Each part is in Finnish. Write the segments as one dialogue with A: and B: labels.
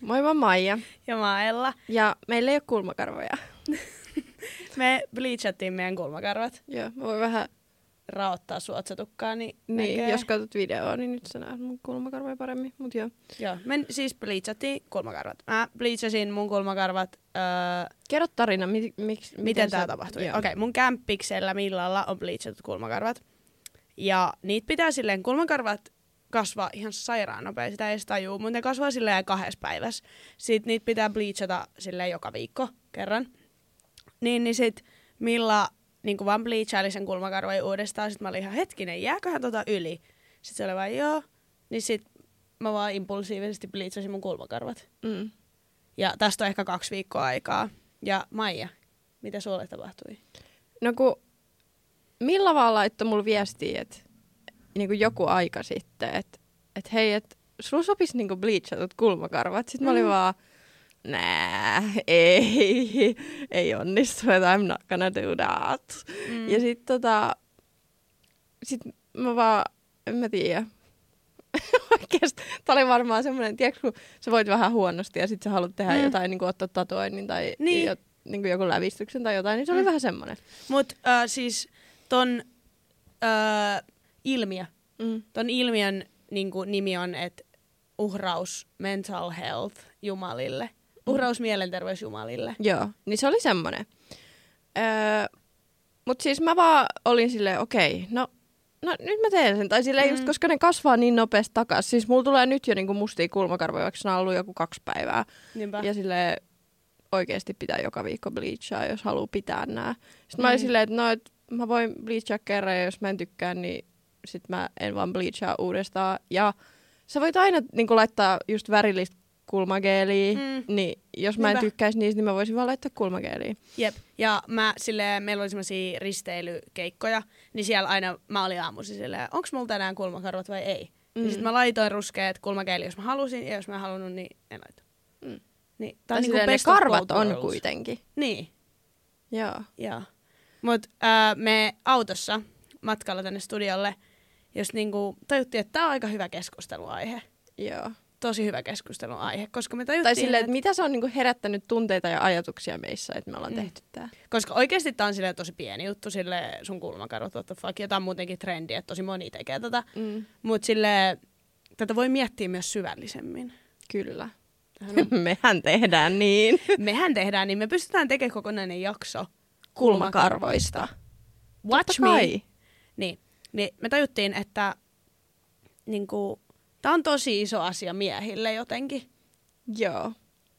A: Moi, mä oon Maija.
B: Ja mä oon Ella.
A: Ja meillä ei ole kulmakarvoja.
B: Me bleachattiin meidän kulmakarvat.
A: Joo, mä voin vähän...
B: Raottaa suotsatukkaa, niin
A: jos katsot videoa, niin nyt sä näet mun kulmakarvoja paremmin, mut joo.
B: Joo, me siis bleachattiin kulmakarvat. Mä bleachasin mun kulmakarvat...
A: Kerro tarina,
B: miten tää tapahtui. Okei, mun kämppiksellä Millalla on bleachatut kulmakarvat. Ja niitä pitää silleen, kulmakarvat kasvaa ihan sairaan nopea, sitä ei edes tajuu, mutta ne kasvaa silleen 2 päivässä. Sitten niitä pitää bleachata silleen joka viikko kerran. Niin sit Milla niinku vaan bleachaili sen kulmakarvoja uudestaan. Sitten mä olin ihan hetkinen, jääköhän yli? Sitten se oli vaan joo. Niin sit mä vaan impulsiivisesti bleachasin mun kulmakarvat.
A: Mm.
B: Ja tästä on ehkä 2 viikkoa aikaa. Ja Maija, mitä sulle tapahtui?
A: No kun Milla vaan laittoi mulle viestiä, että niinku joku aika sitten, että hei, että sulla sopisi niinku bleachatut kulmakarvat. Sitten mä olin vaan, ei onnistu, että I'm not gonna do that. Ja sit mä vaan, en mä tiedä. Oikeesti, tää oli varmaan semmonen, tiedätkö, kun sä voit vähän huonosti ja sit sä haluat tehdä jotain, niin ottaa tatuoinnin tai niin joku lävistyksen tai jotain, niin se oli vähän semmonen.
B: Mut siis ton ilmiö, ton ilmiön niinku nimi on, että uhraus mental health jumalille. Uhraus mielenterveysjumalille.
A: Joo, niin se oli semmonen. Mut siis mä vaan olin silleen, okei, no nyt mä teen sen. Tai silleen just, koska ne kasvaa niin nopeasti takas. Siis mulla tulee nyt jo niinku mustia kulmakarvoja, vaikka ne on ollut joku 2 päivää. Niinpä. Ja silleen oikeesti pitää joka viikko bleachaa, jos haluaa pitää nää. Sitten mä olin silleen, että no, et mä voin bleachaa kerran ja jos mä en tykkää, niin sit mä en vaan bleachaa uudestaan. Ja sä voit aina niinku laittaa just värillistä kulmageeliä, niin jos mä en tykkäisi niistä, niin mä voisin vaan laittaa kulmageeliä.
B: Jep, ja meillä oli semmosia risteilykeikkoja, niin siellä aina mä olin aamuisin silleen, onks mulla tänään kulmakarvat vai ei? Ja sit mä laitoin ruskeat kulmageeliä, jos mä halusin, ja jos mä en halunnut, niin en laita. Niin, tää on niinku
A: ne karvat on kuitenkin.
B: Niin.
A: Joo.
B: Mut me autossa matkalla tänne studiolle, jos niinku tajuttiin, että tää on aika hyvä keskusteluaihe.
A: Joo.
B: Tosi hyvä keskustelun aihe, koska me tajuttiin...
A: Tai silleen, että mitä se on niinku herättänyt tunteita ja ajatuksia meissä, että me ollaan tehty tää.
B: Koska oikeasti tää on silleen tosi pieni juttu, silleen sun kulmakarvat, what the fuck, ja tää on muutenkin trendi, että tosi moni tekee tätä. Mut silleen, tätä voi miettiä myös syvällisemmin.
A: Kyllä. Mehän tehdään niin.
B: Me pystytään tekemään kokonainen jakso kulmakarvoista. Watch me! Niin me tajuttiin, että niinku... Tämä on tosi iso asia miehille jotenkin.
A: Joo.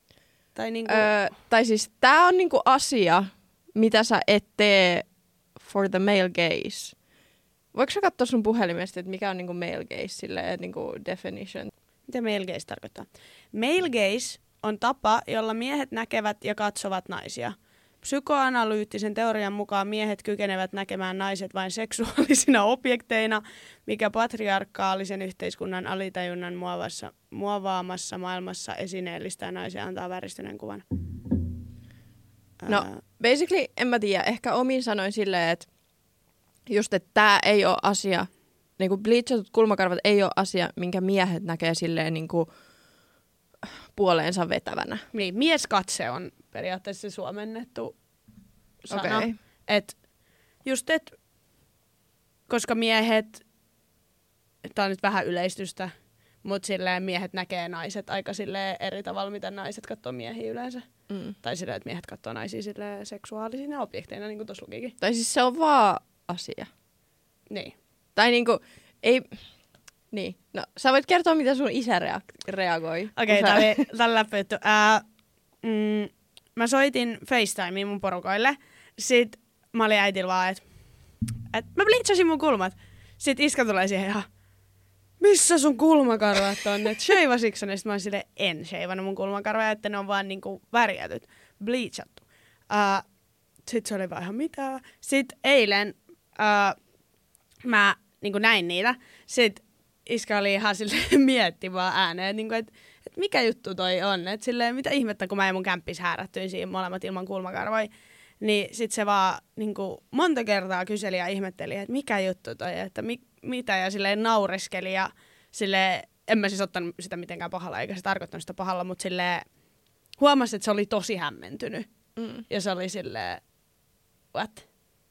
B: Tai
A: siis tää on niinku asia, mitä sä et tee for the male gaze. Voiko sä katsoa sun puhelimesta, että mikä on niinku male gaze, silleen, niinku definition?
B: Mitä male gaze tarkoittaa? Male gaze on tapa, jolla miehet näkevät ja katsovat naisia. Psykoanalyyttisen teorian mukaan miehet kykenevät näkemään naiset vain seksuaalisina objekteina, mikä patriarkaalisen yhteiskunnan alitajunnan muovaamassa maailmassa esineellistää naisia antaa väristyneen kuvan.
A: No, basically, en mä tiedä, ehkä omin sanoin silleen, että just, että tää ei ole asia, niinku bleachatut kulmakarvat ei ole asia, minkä miehet näkee silleen niinku puoleensa vetävänä.
B: Niin, mieskatse on periaatteessa suomennettu sana.
A: Okay.
B: Koska miehet, tää on nyt vähän yleistystä, mutta silleen miehet näkee naiset aika silleen eri tavalla, mitä naiset katsoo miehiä yleensä. Tai silleen, että miehet katsoo naisia silleen seksuaalisina objekteina, niin kuin tuossa lukikin.
A: Tai siis se on vaan asia.
B: Niin.
A: Tai niinku, ei... Niin. No, sä voit kertoa, mitä sun isä reagoi.
B: Okei, tää oli läppytty. Mä soitin FaceTimeen mun porukoille. Sitten mä olin äitillä vaan, että mä bleachasin mun kulmat. Sitten iskä tulee siihen ihan, missä sun kulmakarvat on? Että sheivasitko ne? Sitten mä olin silleen, en sheivannut mun kulmakarvoja, että ne on vaan niinku värjätyt, bleachattu. Sitten se oli vaan ihan mitä. Sitten eilen mä niinku näin niitä. Sitten iskä oli ihan silleen mietti vaan ääneen, niinku, että mikä juttu toi on. Että silleen, mitä ihmettä, kun mä ja mun kämppis häärättyin siinä molemmat ilman kulmakarvoja. Niin sit se vaan niinku, monta kertaa kyseli ja ihmetteli, että mikä juttu toi, että mitä. Ja silleen naureskeli ja silleen en mä siis ottanut sitä mitenkään pahalla, eikä se tarkoittanut sitä pahalla, mutta silleen huomasin, että se oli tosi hämmentynyt. Ja se oli silleen, what?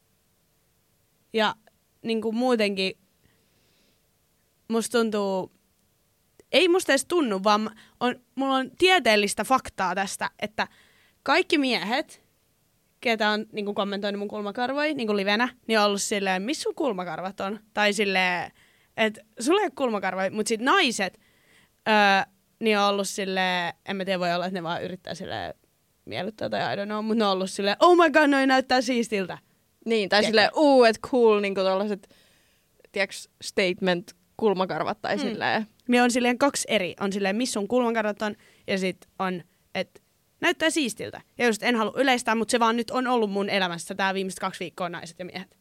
B: Ja niinku muutenkin musta tuntuu, ei musta edes tunnu, vaan mulla on tieteellistä faktaa tästä, että kaikki miehet, ketä on niinku kommentoinut mun kulmakarvoja niinku livenä, niin on ollut silleen, missä sun kulmakarvat on? Tai silleen, että sulla ei ole kulmakarvoja, mutta sit naiset niin on ollut silleen, en mä tiedä, voi olla, että ne vaan yrittää silleen miellyttää tai I don't know, mutta ne on ollut silleen, oh my god, noi näyttää siistiltä.
A: Niin, tai silleen, et cool, niinku tollaset, tiiäks, statement kulmakarvat tai silleen.
B: Me on silleen 2 eri, on silleen, missä sun kulmakarvat on, ja sit on, että näyttää siistiltä. Ja just en halua yleistää, mutta se vaan nyt on ollut mun elämässä tää viimeiset 2 viikkoa naiset ja miehet.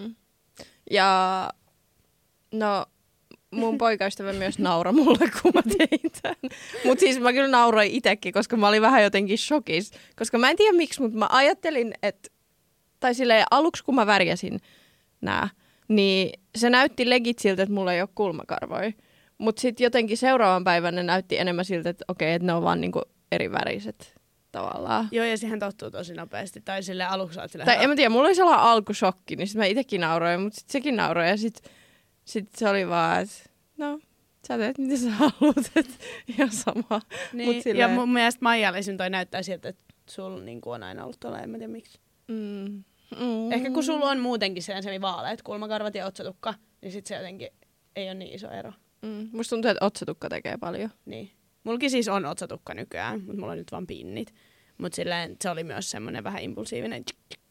A: Ja no, mun poikaystävä myös naura mulle, kun mä tein tämän. Mutta siis mä kyllä nauroin itekin, koska mä olin vähän jotenkin shokissa. Koska mä en tiedä miksi, mutta mä ajattelin, että, tai silleen aluksi kun mä värjäsin nää, niin se näytti legit siltä, että mulla ei ole kulmakarvoja. Mutta sitten jotenkin seuraavan päivän ne näytti enemmän siltä, että okei, että ne on vaan niinku eri väriset tavallaan.
B: Joo, ja siihen tottuu tosi nopeasti. Tai silleen aluksi olet silleen...
A: Tai en mä tiedä, mulla oli sellainen alkushokki, niin sit mä itekin nauroin, mutta sit sekin nauroi. Ja sit se oli vaan, että no, sä teet mitä sä haluat, että ihan sama.
B: Niin, silleen... ja mun mielestä Maijalle toi näyttää siltä, että sulla niinku on aina ollut tuolla, en mä tiedä miksi. Ehkä kun sulla on muutenkin sellainen vaaleat kulmakarvat ja otsatukka, niin sit se jotenkin ei ole niin iso ero.
A: Musta tuntuu, että otsatukka tekee paljon.
B: Niin. Mullakin siis on otsatukka nykyään, mutta mulla on nyt vaan pinnit. Mutta silleen se oli myös semmoinen vähän impulsiivinen.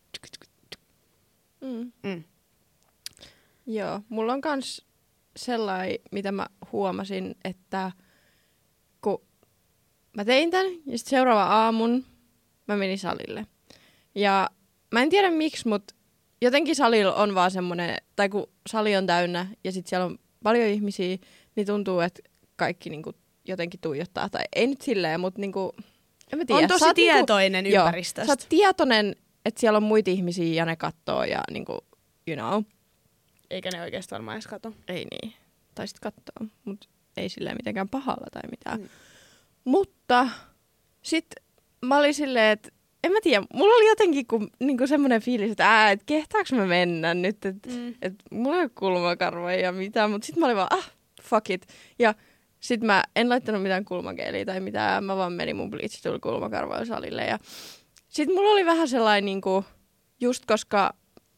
A: Joo, mulla on kans sellainen, mitä mä huomasin, että kun mä tein tän ja sitten seuraava aamun mä menin salille. Ja mä en tiedä miksi, mutta jotenkin salilla on vaan semmoinen, tai kun sali on täynnä ja sitten siellä on paljon ihmisiä, niin tuntuu, että kaikki niinku jotenkin tuijottaa. Tai ei nyt silleen, mutta niinku, en mä tiedä.
B: On tosi tietoinen niinku, ympäristöstä.
A: Sä oot tietoinen, että siellä on muita ihmisiä ja ne kattoo ja niinku, you know.
B: Eikä ne oikeastaan varmaan edes kato.
A: Ei niin. Tai sit kattoo, mutta ei silleen mitenkään pahalla tai mitään. Mutta sit mä olin silleen, että en mä tiedä, mulla oli jotenkin niinku semmoinen fiilis, että et kehtaaks mä mennä nyt, että et mulla ei ole kulmakarvoja ja mitään, mutta sit mä olin vaan, fuck it. Ja sit mä en laittanut mitään kulmageeliä tai mitään, mä vaan menin mun bleachitulla kulmakarvoilla salille. Ja sit mulla oli vähän sellainen, niinku, just koska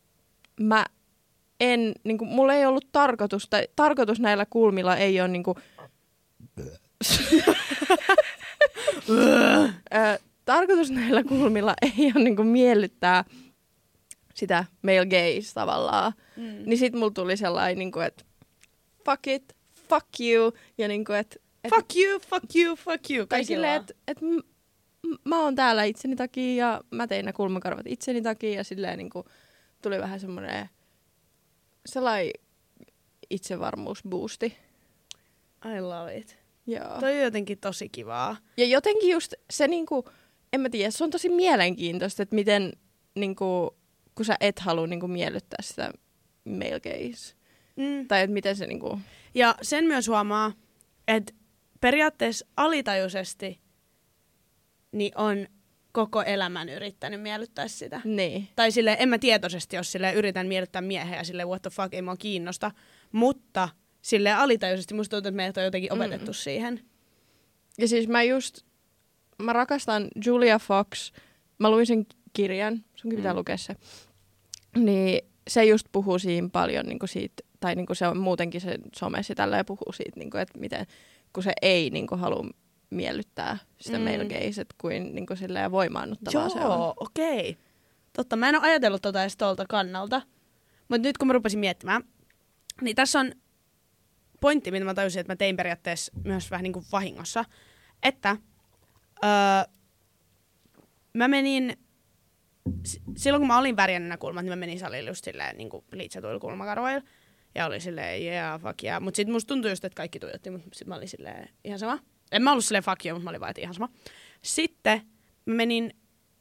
A: niinku, mulla ei ollut tarkoitus, tai tarkoitus näillä kulmilla ei ole niinku... tarkoitus näillä kulmilla ei ole niinku miellyttää sitä male gaze tavallaan. Niin sit mulla tuli sellainen, niinku, että fuck it, fuck you. Ja niinku, että
B: fuck you, fuck you, fuck you.
A: Tai silleen, että mä oon täällä itseni takia ja mä tein ne kulmakarvat itseni takia. Ja silleen niinku, tuli vähän semmoinen sellainen itsevarmuusboosti.
B: I love it.
A: Joo.
B: Toi on jotenkin tosi kivaa.
A: Ja jotenkin just se niinku, en mä tiedä, se on tosi mielenkiintoista, että miten niinku, kun sä et halua niinku miellyttää sitä male gaze. Tai että miten se niinku...
B: Ja sen myös huomaa, että periaatteessa alitajuisesti niin on koko elämän yrittänyt miellyttää sitä.
A: Niin.
B: Tai silleen, en mä tietoisesti, jos silleen yritän miellyttää miehen ja silleen what the fuck, ei mua kiinnosta. Mutta silleen alitajuisesti musta tuntuu, että meidät on jotenkin opetettu siihen.
A: Ja siis mä rakastan Julia Fox. Mä luin sen kirjan, sunkin pitää lukea se. Niin se just puhuu siinä paljon niinku siitä, tai niinku se on muutenkin se somessa tälleen puhuu siitä, niinku, että miten, kun se ei niinku halua miellyttää sitä male gaze, kuin niinku silleen voimaannuttavaa se on.
B: Joo, okei. Totta, mä en ole ajatellut tota edes tuolta kannalta. Mutta nyt kun mä rupesin miettimään, niin tässä on pointti, mitä mä tajusin, että mä tein periaatteessa myös vähän niin kuin vahingossa, että mä menin, silloin kun mä olin värjännyt nämä kulmat, niin mä menin salille just silleen niin kuin liitsatuilla kulmakarvoilla. Ja oli silleen, yeah, fuck yeah. Mut sit musta tuntui just, että kaikki tuijotti, mut sit mä olin silleen, ihan sama. En mä ollut silleen fuck yeah, mutta mä olin vaan, että ihan sama. Sitten mä menin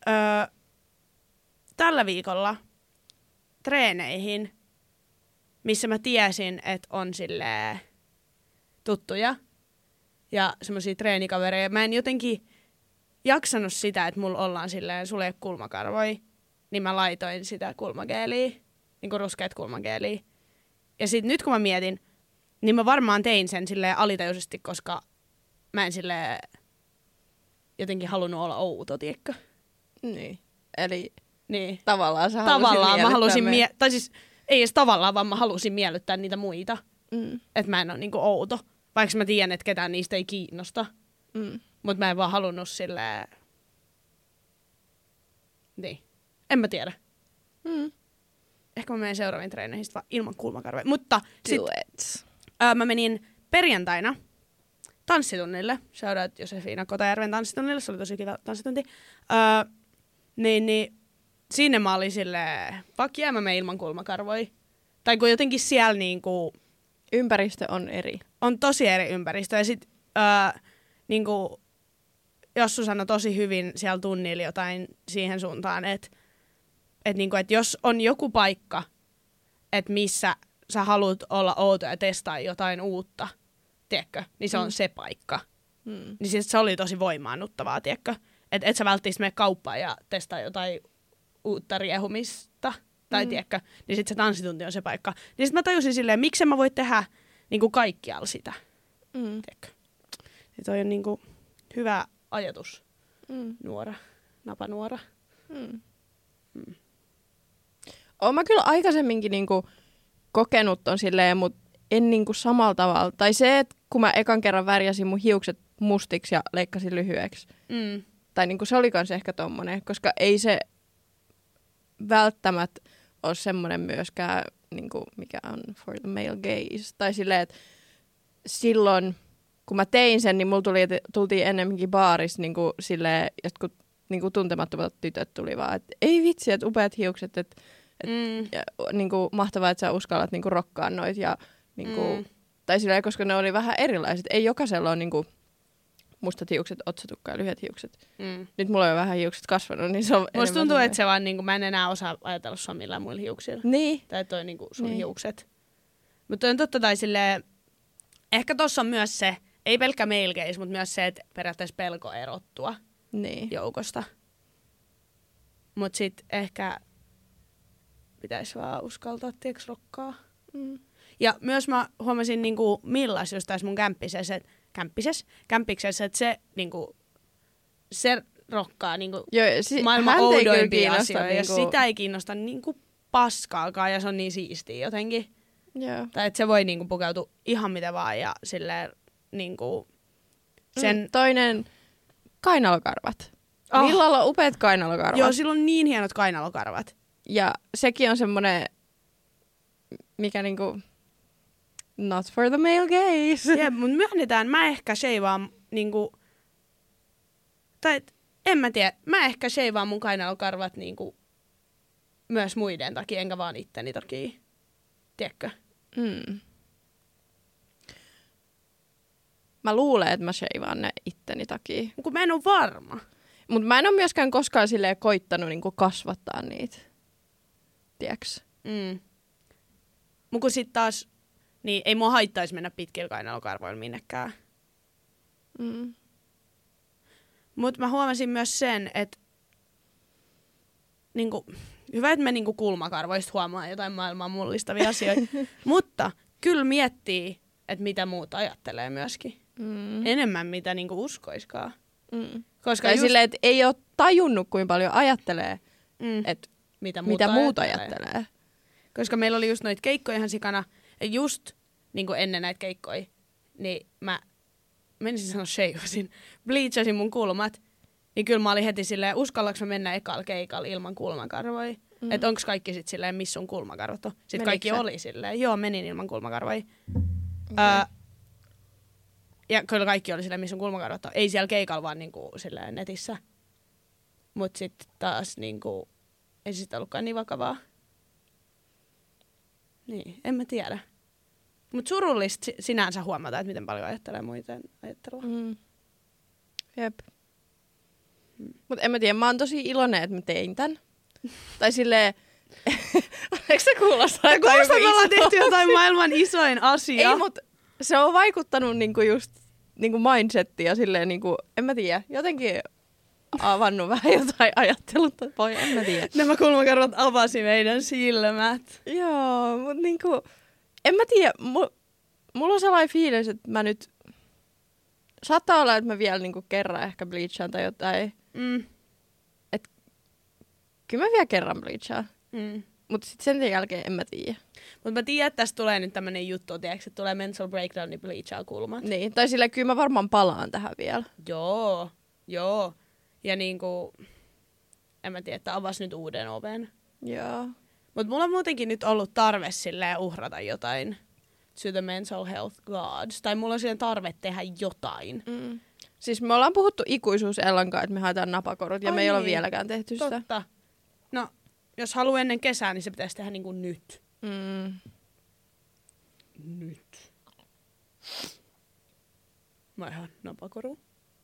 B: tällä viikolla treeneihin, missä mä tiesin, että on silleen tuttuja. ja semmosia treenikavereja. Mä en jotenkin jaksanut sitä, että mulla ollaan silleen, sulla ei ole kulmakarvoja, niin mä laitoin sitä kulmageeliä, niinku ruskeat kulmageeliä. Ja sit nyt kun mä mietin, niin mä varmaan tein sen silleen alitajuisesti, koska mä en silleen jotenkin halunnut olla outo, tiedätkö?
A: Niin. Eli
B: niin.
A: Tavallaan sä
B: mä halusin tai siis ei edes tavallaan, vaan mä halusin miellyttää niitä muita. Että mä en ole niinku outo. Vaikka mä tiedän, että ketään niistä ei kiinnosta. Mutta mä en vaan halunnut silleen... Niin. En mä tiedä. Ehkä mä menen seuraaviin treeneihin vaan ilman kulmakarvoja. Mutta sit, mä menin perjantaina tanssitunnille. Shoutout Josefina Kotajärven tanssitunnille. Se oli tosi kiva tanssitunti. Niin sinne mä olin silleen, fuck yeah, mä menen ilman kulmakarvoja. Tai kun jotenkin siellä niinku...
A: Ympäristö on eri.
B: On tosi eri ympäristö. Ja sit niinku, Jossu sanoi tosi hyvin siellä tunnilla jotain siihen suuntaan, että niinku, et jos on joku paikka, että missä sä haluat olla outo ja testaa jotain uutta, tiedätkö, niin se on se paikka. Niin siis se oli tosi voimaannuttavaa, tiedätkö. Että et sä välttis mene kauppaan ja testaa jotain uutta riehumista, tai tiedätkö, niin sit se tanssitunti on se paikka. Niin sit mä tajusin silleen, miksi mä voi tehdä niinku kaikkialla sitä, tiedätkö. Niin toi on niinku hyvä ajatus, napanuora.
A: Oon mä kyllä aikaisemminkin niinku kokenut ton silleen, mut en niinku samalla tavalla. Tai se, että kun mä ekan kerran värjäsin mun hiukset mustiksi ja leikkasin lyhyeksi. Tai niinku se oli kans ehkä tommonen, koska ei se välttämättä ole semmonen myöskään, niinku, mikä on for the male gaze. Tai silleen, että silloin, kun mä tein sen, niin mulla tultiin ennemminkin baarissa niinku silleen, jotkut niinku tuntemattomat tytöt tuli vaan, että ei vitsi, että upeat hiukset, että niinku, mahtavaa, että sä uskallat niinku rokkaa noit ja niinku, tai silleen, koska ne oli vähän erilaiset. Ei jokaisella ole niinku mustat hiukset, otsatukka ja lyhyet hiukset. Nyt mulla on jo vähän hiukset kasvanut, niin se on...
B: Musta tuntuu, että se vaan, niinku, mä en enää osaa ajatella sua millään muilla hiuksilla.
A: Niin.
B: Tai toi niinku sun hiukset. Mutta on totta, tai silleen, ehkä tossa on myös se, ei pelkkä male gaze, mutta myös se, että periaatteessa pelko erottua joukosta. Mut sit ehkä pitäisi vaan uskaltaa, tieks rokkaa. Ja myös mä huomasin niinku Millas just tässä mun kämppiksessä, että se niinku, se rokkaa niinku maailman oudoimpia asioita. Ja sitä ei kiinnosta niinku paskaakaan ja se on niin siistiä jotenkin. Tai että se voi niinku pukeutua ihan mitä vaan ja silleen niinku sen...
A: Toinen, kainalokarvat. Millalla on upeat kainalokarvat.
B: Joo, sillä on niin hienot kainalokarvat.
A: Ja sekin on semmonen, mikä niinku... Not for the male gaze.
B: Jep, mut myönnetään, mä ehkä sheivaan niinku... Tai en mä tiedä, mä ehkä sheivaan mun kainalokarvat niinku... Myös muiden takia, enkä vaan itteni takia. Tiedätkö?
A: Mä luulen, että mä sheivaan ne itteni takia.
B: Kun mä en oo varma.
A: Mut mä en oo myöskään koskaan silleen koittanut niinku kasvattaa niitä. Tiedäks?
B: Mut kun sit taas... Niin ei mua haittaisi mennä pitkillä kainalokarvoilla minnekään. Mut mä huomasin myös sen, että niinku, hyvä, että me niinku kulmakarvoista huomaa jotain maailman mullistavia asioita. Mutta kyllä miettii, että mitä muut ajattelee myöskin. Enemmän mitä niinku uskoiskaan. Koska
A: tai silleen, että ei ole tajunnut, kuinka paljon ajattelee, että
B: mitä
A: muut ajattelee.
B: Koska meillä oli just noita keikkoja ihan sikana. Ja just niin kuin ennen näitä keikkoja, niin mä menisin sanoa sheivasin, bleachasin mun kulmat, niin kyllä mä olin heti silleen, uskallaks mä mennä ekalla keikalla ilman kulmakarvoja? Että onks kaikki sit silleen, missä sun kulmakarvat on? Sitten kaikki oli silleen, joo, menin ilman kulmakarvoja. Ja kyllä kaikki oli silleen, missä sun kulmakarvat on. Ei siellä keikalla vaan niinku silleen netissä. Mut sit taas niinku, ei se sit ollutkaan niin vakavaa. Niin, en mä tiedä. Mut surullista sinänsä huomata, että miten paljon ajattelee muiden ajattelua.
A: Jep. Mut en mä tiedä, mä oon tosi iloinen, että mä tein tän. Tai silleen, eikö se kuulostaa?
B: Se kuulostaa, että me ollaan tehty jotain maailman isoin asia.
A: Ei, mut se on vaikuttanut niinku just niinku mindsettiä silleen niinku, en mä tiedä, jotenkin avannut vähän jotain ajattelutapoja, en mä tiedä.
B: Nämä kulmakarvat avasi meidän silmät.
A: Joo, mut niinku, en mä tiedä, mulla on sellainen fiilis, että mä nyt, saattaa olla, että mä vielä niinku kerran ehkä bleachaan tai jotain. Et kyllä mä vielä kerran bleachaan. Mutta sitten sen jälkeen en mä tiedä.
B: Mutta mä tiedän, että tästä tulee nyt tämmönen juttu, tiedätkö, että tulee mental breakdown, niin bleachaa kulmat.
A: Niin, tai sillä kyllä mä varmaan palaan tähän vielä.
B: Joo. Ja niinku, en mä tiedä, että avasi nyt uuden oven.
A: Joo.
B: Mutta mulla on muutenkin nyt ollut tarve silleen uhrata jotain to the mental health gods. Tai mulla on silleen tarve tehdä jotain.
A: Siis me ollaan puhuttu ikuisuus Ellan kanssa, että me haetaan napakorut ja me ei ole vieläkään tehty sitä.
B: Totta. No, jos haluaa ennen kesää, niin se pitäisi tehdä niinku nyt. Nyt. Mä ihan napakoru.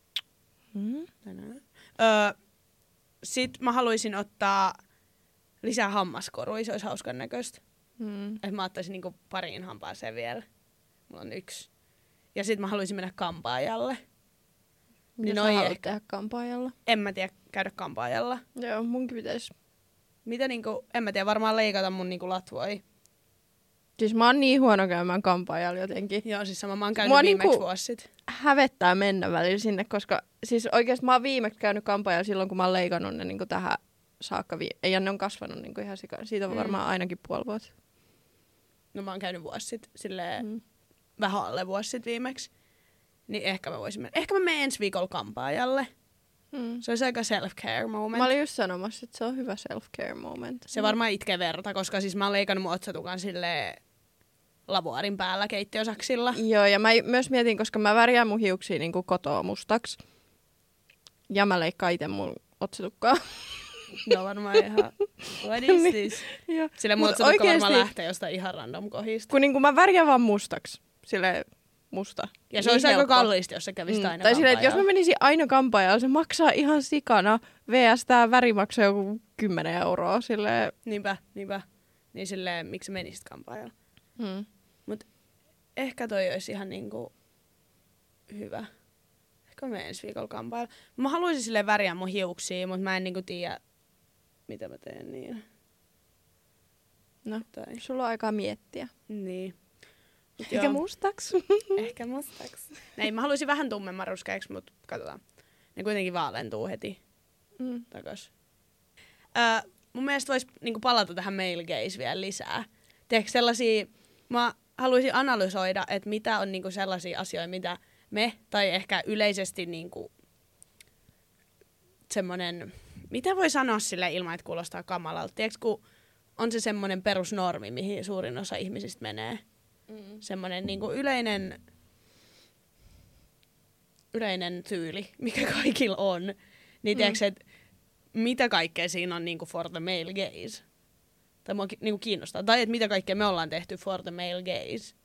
B: Sitten mä haluaisin ottaa lisää hammaskoruja, se olisi hauskan näköistä. Että mä ottaisin niinku pariin hampaaseen vielä. Mulla on 1. Ja sitten mä haluaisin mennä kampaajalle.
A: Mitä sä haluat tehdä kampaajalla?
B: En mä tiedä, käydä kampaajalla.
A: Joo, munkin pitäisi.
B: Mitä niinku, en mä tiedä, varmaan leikata mun niinku latvoja.
A: Siis mä oon niin huono käymään kampaajalla jotenkin.
B: Joo, siis sama mä oon käynyt viimeksi niinku vuosi sitten.
A: Hävettää mennä välillä sinne, koska siis oikeesti mä oon viimeksi käynyt kampaajalla silloin, kun mä oon leikannut ne niinku tähän saakka. Ei ne on kasvanut niinku ihan sikana. Siitä on varmaan ainakin puoli vuotta.
B: No mä oon käynyt vuosi sitten, silleen vähän alle vuosi sitten viimeksi. Niin ehkä mä voisin mennä. Ehkä mä menen ensi viikolla kampaajalle. Se olisi aika self-care moment.
A: Mä olin just sanomassa, että se on hyvä self-care moment.
B: Se varmaan itkee verta, koska siis mä oon leikannut mun otsatukan silleen lavuaarin päällä keittiösaksilla.
A: Joo, ja mä myös mietin, koska mä värjään mun hiuksia niinku kotoa mustaksi. Ja mä leikkaan itse mun otsatukkaa.
B: No varmaan ihan, what is this? Sillä mun otsatukka oikeesti varmaan lähtee jostain ihan random kohdista.
A: Kun niinku mä värjään vaan mustaksi, silleen musta.
B: Ja se niin olisi aika kallista, jos sä kävisit aina
A: tai silleen, että jos mä menisin aina kampaajalla, se maksaa ihan sikana. VS tää väri maksaa joku 10 €. Silleen.
B: Niinpä. Niin silleen, miksi sä menisit kampaajalla? Mut ehkä toi olisi ihan niinku hyvä. Ehkä mä menen ensi viikolla kampaajalla. Mä haluaisin silleen väriä mun hiuksia, mutta mä en niinku tiedä, mitä mä teen niin.
A: No, sulla on aikaa miettiä.
B: Niin.
A: Ehkä mustaks.
B: Ehkä mustaks. Mä haluaisin vähän tummemman ruskeaksi, mutta katsotaan. Ne kuitenkin vaalentuu heti takas. Mun mielestä vois niinku palata tähän male gaze vielä lisää. Tiedätkö sellaisia, mä haluaisin analysoida, että mitä on niinku sellaisia asioita, mitä me, tai ehkä yleisesti niinku semmonen, mitä voi sanoa sille ilman, että kuulostaa kamalalta. Tiedätkö, kun on se semmonen perusnormi, mihin suurin osa ihmisistä menee. Semmoinen niinku yleinen tyyli, mikä kaikilla on. Niin tiedätkö, että mitä kaikkea siinä on niinku for the male gaze? Tai mua niinku kiinnostaa. Tai että mitä kaikkea me ollaan tehty for the male gaze.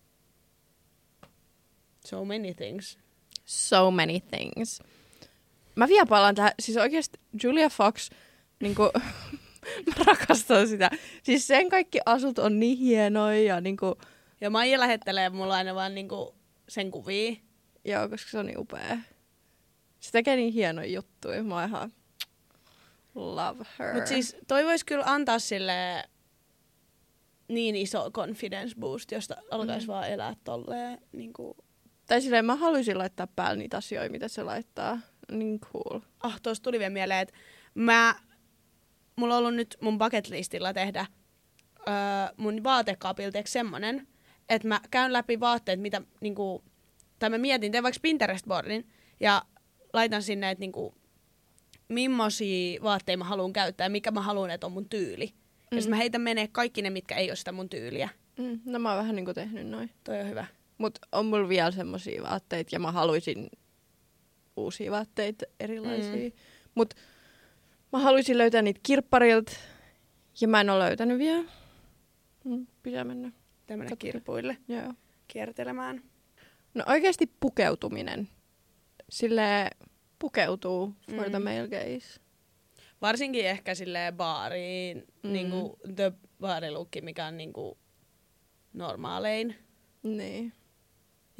B: So many things.
A: So many things. Mä vielä palaan tähän. Siis oikeesti Julia Fox, niinku, mä rakastan sitä. Siis sen kaikki asut on niin hienoja ja niinku.
B: Ja Maija lähettelee mulla aina vaan niinku sen kuvia.
A: Joo, koska se on niin upea. Se tekee niin hienoja juttuja. Mä ihan love her.
B: Mut siis toi vois kyllä antaa sille niin iso confidence boost, josta alkaisi vaan elää tolleen niinku.
A: Tai silleen mä haluaisin laittaa päälle niitä asioita, mitä se laittaa. Niin cool.
B: Tuossa tuli vielä mieleen, että mulla on ollut nyt mun bucket listillä tehdä mun vaatekaapilta semmonen, että mä käyn läpi vaatteet, mitä niinku, tai mä mietin, teen vaikka Pinterest-boardin ja laitan sinne, että niinku, millaisia vaatteita mä haluan käyttää ja mikä mä haluan, että on mun tyyli. Ja sit mä heitän menee kaikki ne, mitkä ei ole sitä mun tyyliä.
A: No mä oon vähän niinku tehnyt noin.
B: Toi on hyvä.
A: Mut on mulla vielä semmosia vaatteita ja mä haluaisin uusia vaatteita erilaisia. Mut mä haluaisin löytää niitä kirpparilta ja mä en ole löytänyt vielä. Pitää mennä.
B: Pitää mennä kirpuille.
A: Joo.
B: Kiertelemään.
A: No oikeesti pukeutuminen. Silleen pukeutuu for the male gaze.
B: Varsinkin ehkä silleen baariin, niinku the baarilukki, mikä on niinku normaalein.
A: Niin.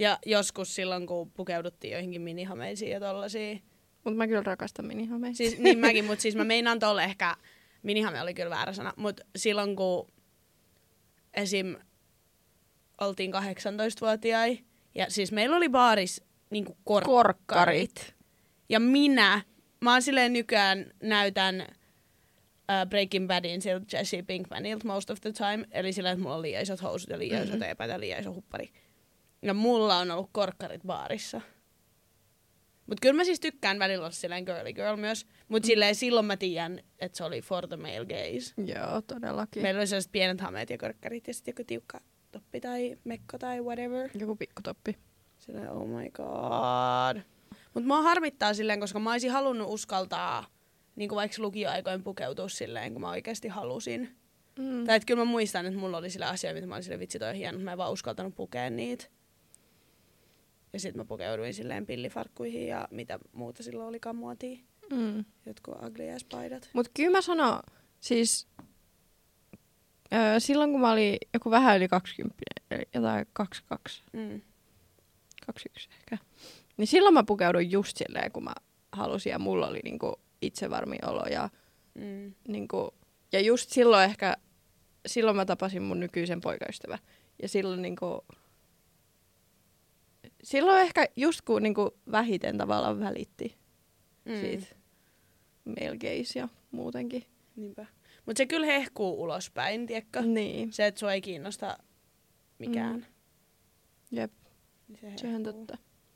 B: Ja joskus silloin, kun pukeuduttiin joihinkin minihameisiin ja tollasia.
A: Mut mä kyllä rakastan minihameita.
B: Siis, niin mäkin, mutta siis mä meinaan tolle ehkä, minihame oli kyllä väärä sana, mutta silloin kun esim. Oltiin 18-vuotiaai, ja siis meillä oli baaris niinku korkkarit. Ja mä oon silleen nykyään näytän Breaking Badin siltä Jesse Pinkmanilta most of the time, eli silleen, että mulla on liian isot housut ja liian isot epäät ja liian iso huppari. Ja mulla on ollut korkkarit baarissa. Mut kyllä mä siis tykkään välillä olla silleen girly girl myös. Mut silleen silloin mä tiedän, että se oli for the male gaze.
A: Joo, todellakin.
B: Meillä oli sellaiset pienet hameet ja korkkarit ja sitten joku tiukka toppi tai mekko tai whatever.
A: Joku pikkutoppi.
B: Silleen oh my god. Mut mua harmittaa silleen, koska mä oisin halunnut uskaltaa niinku vaikka lukioaikoin pukeutua silleen, kun mä oikeasti halusin. Tai että kyllä mä muistan, että mulla oli sillä asioita, mitä mä olin silleen vitsi toi hieno, mutta mä en vaan uskaltanut pukea niitä. Ja sit mä pukeuduin silleen pillifarkkuihin ja mitä muuta silloin olikaan muotia. Jotkut ugly ass paidat.
A: Mut kyllä mä sanon, siis silloin kun mä olin joku vähän yli 20, eli jotain 22, 21 ehkä, niin silloin mä pukeuduin just silleen, kun mä halusin ja mulla oli niinku itsevarmi olo ja niinku, ja just silloin mä tapasin mun nykyisen poikaystävän ja silloin ehkä just kun niinku vähiten tavallaan välitti siitä male gaze ja muutenkin.
B: Niinpä. Mut se kyllä hehkuu ulospäin, tiedätkö?
A: Niin.
B: Se, että sua ei kiinnosta mikään.
A: Jep.
B: Niin
A: sehän totta.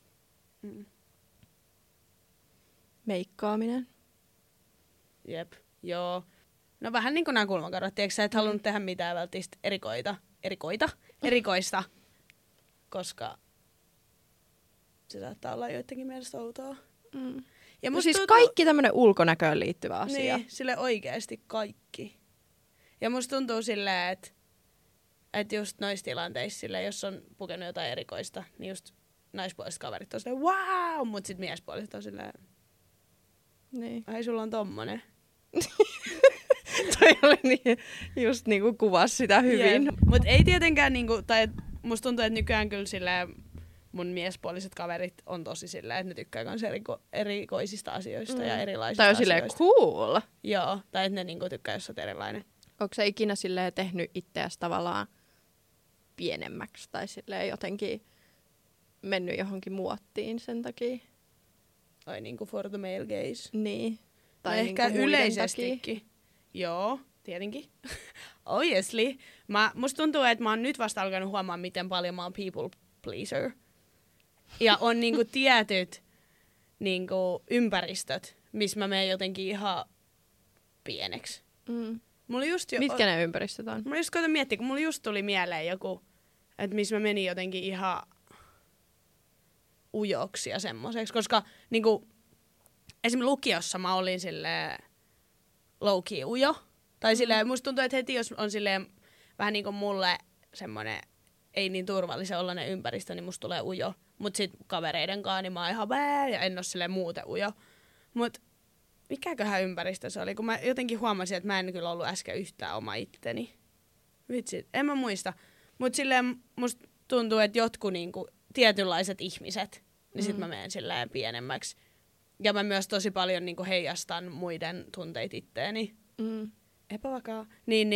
A: Meikkaaminen.
B: Jep, joo. No vähän niin kuin nämä kulmakarvat, tiedätkö sä et halunnut tehdä mitään välttämättä erikoista, koska se saattaa olla joidenkin mielestä outoa. Ja
A: no siis kaikki tämmönen ulkonäköön liittyvä asia.
B: Niin, sille oikeasti kaikki. Ja musta tuntuu silleen, että just noissa tilanteissa, silleen, jos on pukenut jotain erikoista, niin just naispuoliset kaverit on silleen, wow! Mut sit miespuoliset on silleen,
A: niin.
B: Ai sulla on tommonen.
A: Toi oli niin, just niinku kuvasi sitä hyvin.
B: Yep. Mut ei tietenkään niinku, tai musta tuntuu, että nykyään kyllä silleen mun miespuoliset kaverit on tosi silleen, että ne tykkää kans erikoisista asioista ja erilaisista
A: tai on
B: asioista.
A: silleen cool.
B: Joo, tai että ne niinku tykkää, jos oot erilainen.
A: Onko sä ikinä silleen tehnyt itseäsi tavallaan pienemmäksi tai silleen jotenkin mennyt johonkin muottiin sen takia?
B: Ai niinku for the male gaze.
A: Niin.
B: Tai no ehkä yleisestikin. Joo, tietenkin. Obviously. Musta tuntuu, että mä oon nyt vasta alkanut huomaa, miten paljon mä oon people pleaser. Ja on niinku tietyt niinku ympäristöt, missä mä menen jotenkin ihan pieneksi.
A: Mitkä ne ympäristöt on?
B: Mä just koitan miettiä, kun mulla just tuli mieleen joku, että missä mä menin jotenkin ihan ujoksi ja semmoiseksi. Koska niinku, esimerkiksi lukiossa mä olin silleen low-key ujo. Tai silleen, musta tuntuu, että heti jos on silleen vähän niin kuin mulle semmoinen ei niin turvallisen ollainen ympäristö, niin musta tulee ujo. Mut sit kavereiden kanssa niin mä oon ihan ja en oo silleen muuten ujo. Mut mikäköhän ympäristö se oli, kun mä jotenkin huomasin, että mä en kyllä ollut äsken yhtään oma itteni. Vitsi, en mä muista. Mut silleen musta tuntuu, että jotkut niinku tietynlaiset ihmiset, niin sit mä menen silleen pienemmäksi. Ja mä myös tosi paljon niinku heijastan muiden tunteita itteeni. Epävakaa. Niin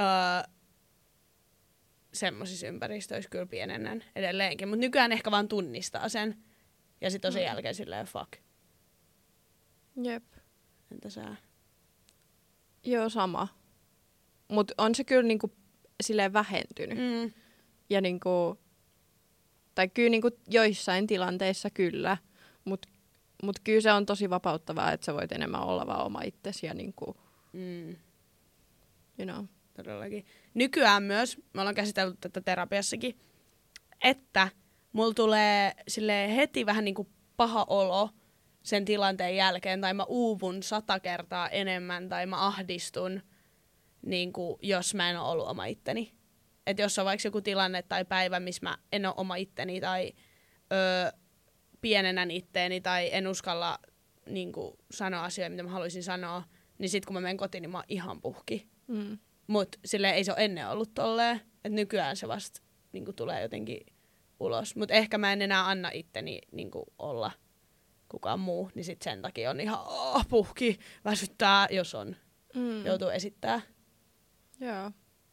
B: semmoisissa ympäristöissä kyllä pienennän edelleenkin. Mutta nykyään ehkä vaan tunnistaa sen. Ja sit on sen jälkeen silleen fuck.
A: Jep.
B: Entä sä?
A: Joo, sama. Mut on se kyllä niinku silleen vähentynyt. Ja niinku, tai kyllä niinku joissain tilanteissa kyllä. Mut kyllä se on tosi vapauttavaa, että sä voit enemmän olla vaan oma itsesi ja niinku, you know.
B: Todellakin. Nykyään myös, me ollaan käsitellyt tätä terapiassakin, että mulla tulee silleen heti vähän niinku paha olo sen tilanteen jälkeen, tai mä uuvun 100 kertaa enemmän, tai mä ahdistun, niinku, jos mä en ole ollut oma itteni. Että jos on vaikka joku tilanne tai päivä, missä mä en ole oma itteni, tai pienennän itteeni, tai en uskalla niinku, sanoa asioita, mitä mä haluaisin sanoa, niin sit kun mä menen kotiin, niin mä oon ihan puhki. Mut silleen ei se ole ennen ollut tolleen, että nykyään se vasta niinku tulee jotenkin ulos. Mutta ehkä mä en enää anna itteni niinku olla kukaan muu, niin sit sen takia on ihan puhki, väsyttää, jos on. Joutuu esittää.
A: Joo.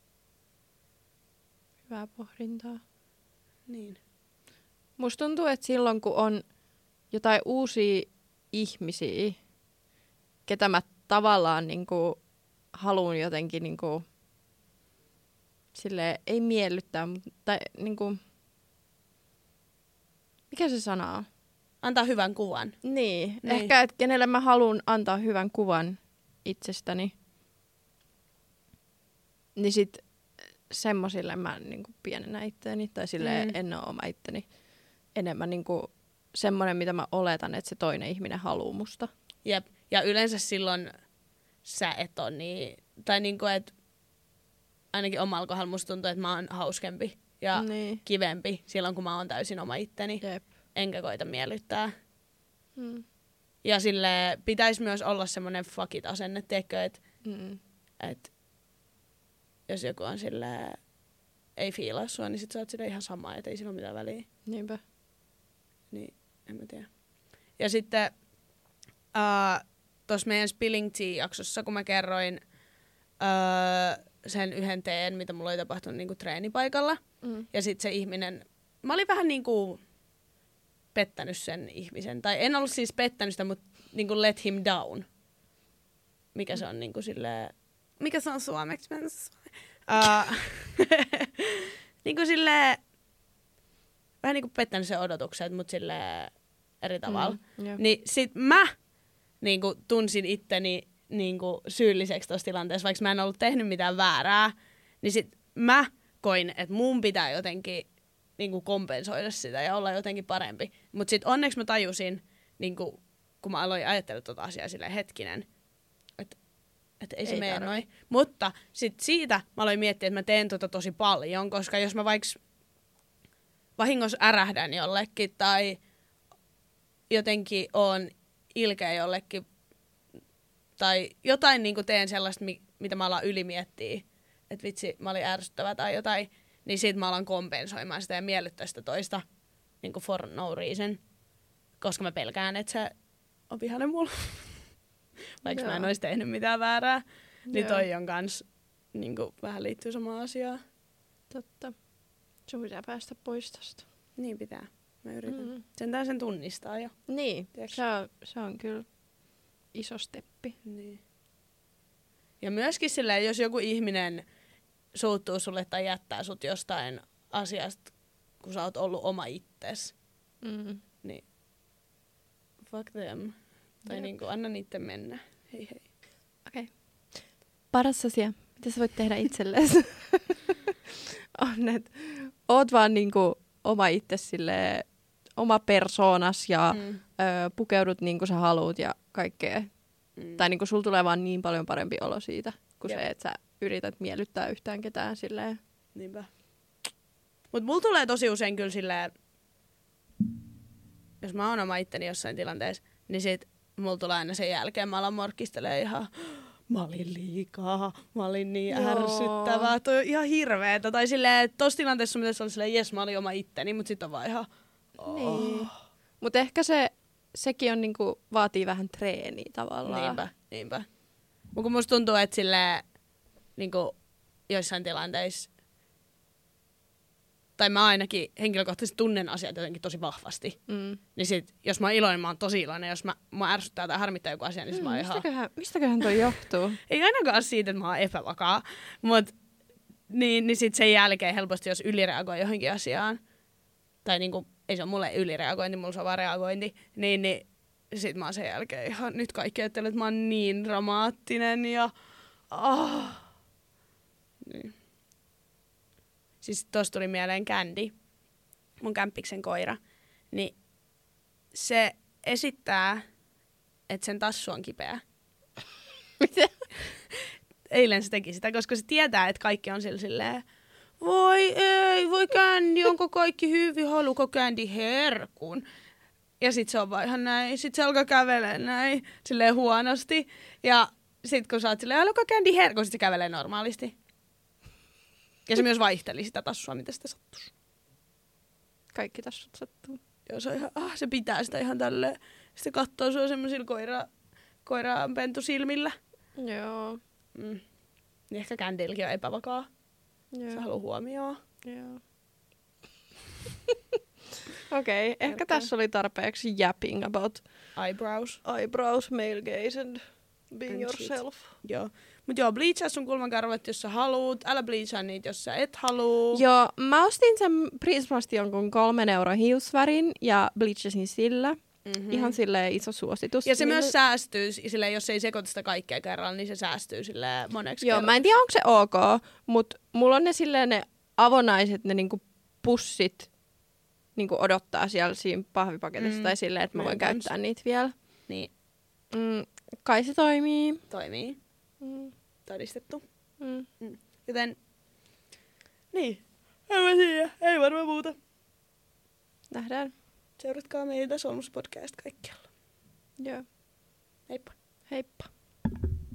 A: Hyvää pohdintaa.
B: Niin.
A: Musta tuntuu, että silloin kun on jotain uusia ihmisiä, ketä mä tavallaan niinku haluan jotenkin niinku silleen, ei miellyttää, mutta tai niinku, mikä se sana on?
B: Antaa hyvän kuvan.
A: Niin. Ehkä, että kenelle mä haluan antaa hyvän kuvan itsestäni, niin sit semmosille mä niinku pienennä itteeni, tai silleen en oo oma itteni. Enemmän niinku semmoinen, mitä mä oletan, että se toinen ihminen haluaa musta.
B: Jep. Ja yleensä silloin sä et ole niin, tai niinku, että ainakin omalla kohdalla musta tuntuu, että mä oon hauskempi ja kivempi silloin, kun mä oon täysin oma itteni.
A: Jep.
B: Enkä koita miellyttää. Ja sille pitäisi myös olla semmoinen fuck it -asenne, tiedätkö, että jos joku on silleen, ei fiilaa sua, niin sit sä oot sitä ihan samaa, että ei sillä ole mitään väliä.
A: Niinpä.
B: Niin, en mä tiedä. Ja sitten tuossa meidän Spilling Tea-jaksossa, kun mä kerroin sen yhden teen, mitä mulla oli tapahtunut niinku treenipaikalla. Ja sitten se ihminen, mä olin vähän niinku pettänyt sen ihmisen. Tai en ollut siis pettänyt sitä, mutta niinku let him down. Mikä se on niinku silleen, mikä se on suomeksi? Niinku silleen, vähän niinku pettänyt sen odotukset, mutta silleen eri tavalla. Niin sit mä niinku tunsin itteni niinku syylliseksi tuossa tilanteessa, vaikka mä en ollut tehnyt mitään väärää. Niin sit mä koin, että mun pitää jotenkin niinku kompensoida sitä ja olla jotenkin parempi. Mutta sitten onneksi mä tajusin, niinku, kun mä aloin ajatella tuota asiaa silleen hetkinen, että ei se mene noin. Mutta sitten siitä mä aloin miettiä, että mä teen tota tosi paljon, koska jos mä vaikka vahingossa ärähdän jollekin tai jotenkin oon ilkeä jollekin tai jotain niinku teen sellaista, mitä mä alan ylimiettiä, että vitsi, mä olin ärsyttävä tai jotain, niin siitä mä alan kompensoimaan sitä ja miellyttää sitä toista niin kuin for no reason. Koska mä pelkään, että se on vihainen mulla. Vaikka mä en olisi tehnyt mitään väärää. Niin toi on kans niin kuin, vähän liittyy samaan asiaan.
A: Totta. Sun pitää päästä pois tosta.
B: Niin pitää. Mä yritän. Sentään sen tunnistaa jo.
A: Niin. Se on kyllä iso steppi.
B: Niin. Ja myöskin silleen, jos joku ihminen suuttuu sulle tai jättää sut jostain asiasta, kun sä oot ollut oma itses, niin fuck them. Tai niinku anna niitten mennä. Hei hei.
A: Okei. Paras asia, mitä sä voit tehdä itsellesi, on, että oot vaan niinku oma itse silleen, oma persoonas ja pukeudut niin kuin sä haluut ja kaikkea. Tai niinku sulla tulee vaan niin paljon parempi olo siitä, kuin se, että sä yrität miellyttää yhtään ketään silleen.
B: Niinpä. Mut mulla tulee tosi usein kyllä silleen, jos mä oon oma itteni jossain tilanteessa, niin sit mulla tulee aina sen jälkeen, mä alan morkistelemaan ihan, mä olin liikaa, mä olin niin ärsyttävää, toi on ihan hirveetä. Tai silleen, että tossa tilanteessa pitäisi olla silleen, jes mä olin oma itteni, mut sit on vaan ihan,
A: Niin. Mut ehkä sekin on niinku, vaatii vähän treeniä tavallaan.
B: Niinpä. Mut kun musta tuntuu, että silleen, niinku, joissain tilanteissa, tai mä ainakin henkilökohtaisesti tunnen asiat jotenkin tosi vahvasti. Niin sit, jos mä oon iloinen, mä oon tosi iloinen. Jos mä ärsyttää tai harmittaa joku asia, niin mä oon ihan...
A: Mistäköhän toi johtuu?
B: Ei ainakaan siitä, että mä oon epävakaa. Mut niin sit sen jälkeen helposti, jos ylireagoi johonkin asiaan, tai niinku, ei se ole mulle ylireagointi, mulla se on vaan reagointi, niin sit mä oon sen jälkeen ihan, nyt kaikki ajattelee, että mä oon niin dramaattinen ja... Niin. Siis tosta tuli mieleen Candy, mun kämppiksen koira, niin se esittää, että sen tassu on kipeä.
A: Mitä?
B: Eilen se teki sitä, koska se tietää, että kaikki on silleen, voi Candy, onko kaikki hyvin, haluuko Candy herkun? Ja sit se on vaan ihan näin, sit se alkaa kävelee näin, silleen huonosti. Ja sit kun sä oot silleen, haluuko Candy herkun, sit se kävelee normaalisti. Ja se myös vaihteli sitä tassua, mitä sitä sattuisi.
A: Kaikki tässä sattuu.
B: Joo, se on ihan, se pitää sitä ihan tälleen. Sitten katsoo sua semmosilla koirapentusilmillä.
A: Joo.
B: Niin ehkä Candylkin on epävakaa.
A: Joo.
B: Se haluaa huomioon.
A: Joo. Okei, ehkä tässä oli tarpeeksi yapping about eyebrows, male gaze and being yourself.
B: Joo. Mut joo, bleachaa sun kulmakarvat, jos sä haluut. Älä bleachaa niitä, jos sä et haluu.
A: Joo, mä ostin sen Prismasta jonkun 3 € hiusvärin ja bleachasin sillä. Ihan silleen iso suositus.
B: Ja se myös säästyy, silleen, jos ei sekoita sitä kaikkea kerralla, niin se säästyy silleen moneksi
A: Joo, mä en tiedä, onko se ok, mutta mulla on ne silleen ne avonaiset, ne niinku pussit niinku odottaa siellä siinä pahvipaketissa tai silleen, että mä voin käyttää niitä vielä.
B: Niin.
A: Kai se toimii.
B: Toimii. Todistettu. Joten, niin. En mä tiedä. Ei varmaan muuta.
A: Nähdään.
B: Seuratkaa meitä Solmus Podcast kaikkialla.
A: Joo.
B: Heippa.
A: Heippa.